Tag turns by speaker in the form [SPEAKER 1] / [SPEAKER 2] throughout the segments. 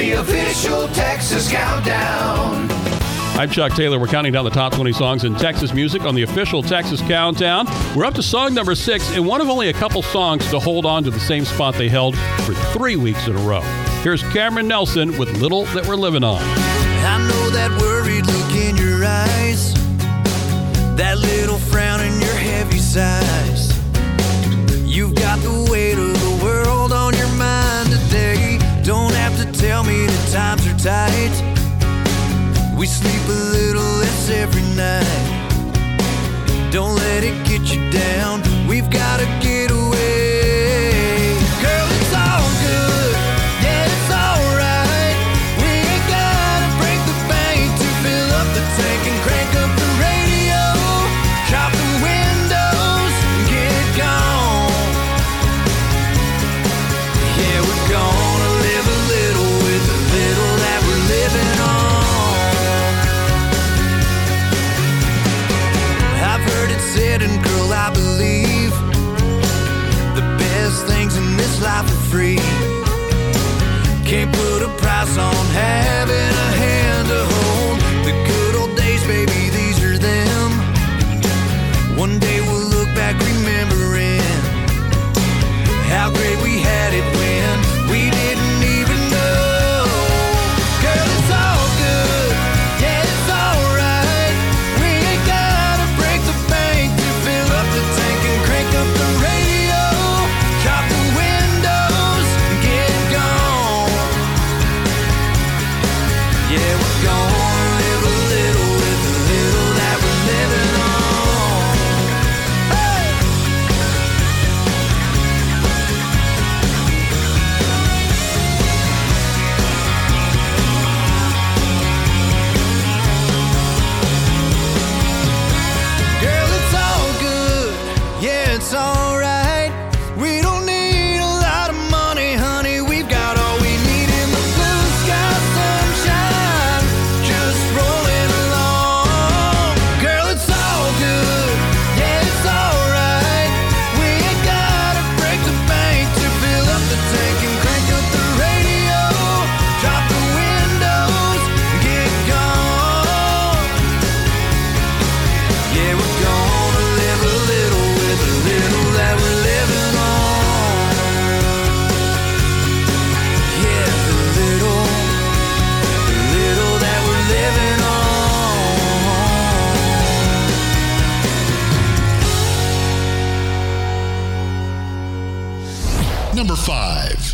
[SPEAKER 1] the official Texas Countdown.
[SPEAKER 2] I'm Chuck Taylor. We're counting down the top 20 songs in Texas music on the official Texas Countdown. We're up to song number 6, and one of only a couple songs to hold on to the same spot they held for 3 weeks in a row. Here's Cameron Nelson with Little That We're Living On.
[SPEAKER 3] I know that worried look in your eyes, that little frown in your heavy sighs. You've got the weight of the world on your mind today. Don't have to tell me the times are tight. We sleep a little less every night. Don't let it get you down. We've got to get away. Girl, it's all good. Yeah, it's all right. We ain't gotta break the bank to fill up the tank and crank up the radio. Drop the windows and get gone. Yeah, we're gonna live a little with the little that we're living on. Said, and girl, I believe the best things in this life are free. Can't put a price on having a hand to hold. The good old days, baby, these are them. One day we'll look back remembering how great we had it when we didn't even know. Girl, it's all good. Yeah, it's all right. We ain't gotta break the bank to fill up the tank and crank up the radio. Drop the windows and get gone. Yeah, we're gonna live a little with the little that we're living on. Hey! Girl, it's all good. Yeah, it's all right. We don't need a lot of money, honey. We've got all we need in the blue sky sunshine, just rolling along. Girl, it's all good. Yeah, it's all right. We ain't gotta break the bank to fill up the tank and crank up the radio. Drop the windows, get gone. Yeah, we're gonna live a little with a little that we're living on. Yeah, the little that we're living on.
[SPEAKER 4] Number 5.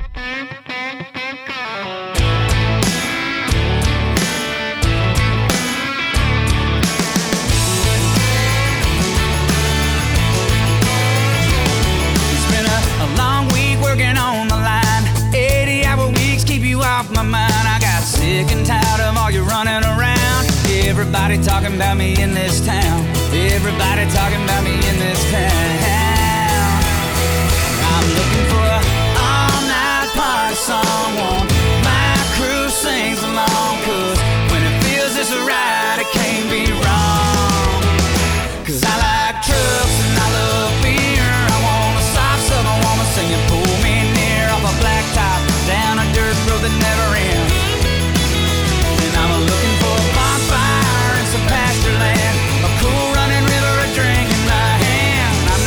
[SPEAKER 5] It's been a long week working on the line. 80-hour weeks keep you off my mind. I got sick and tired of all you running around. Everybody talking about me in this town. Everybody talking about me in this town. I'm looking for a all-night party song. My crew sings along, 'cause when it feels this right, it can't be wrong. 'Cause I like trucks and I love beer. I want a soft southern woman singing "Pull Me Near" off a blacktop down a dirt road that never ends. And I'm looking for a bonfire and some pasture land, a cool running river, a drink in my hand. I'm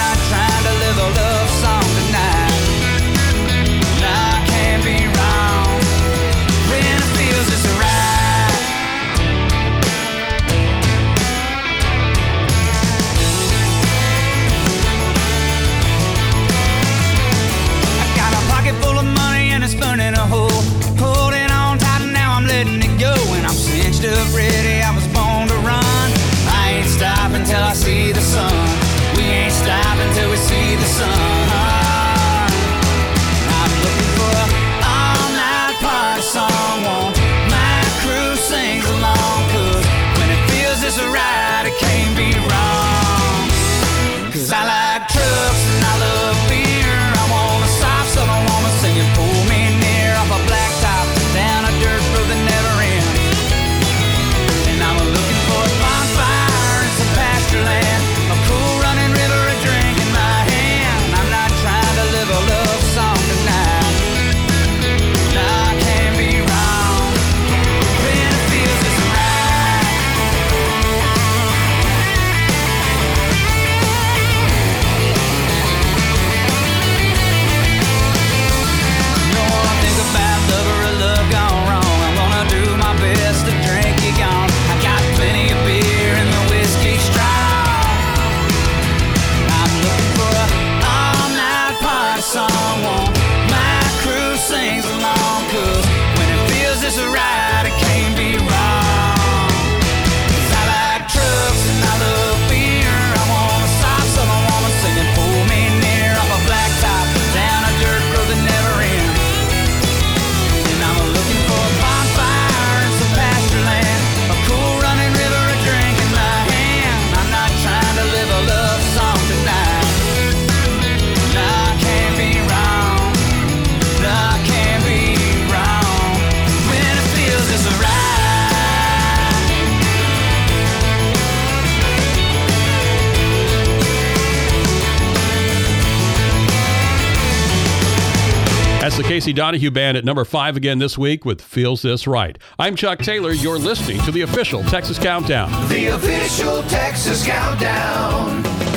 [SPEAKER 2] That's the Casey Donahue Band at number 5 again this week with Feels This Right. I'm Chuck Taylor. You're listening to the official Texas Countdown.
[SPEAKER 1] The official Texas Countdown.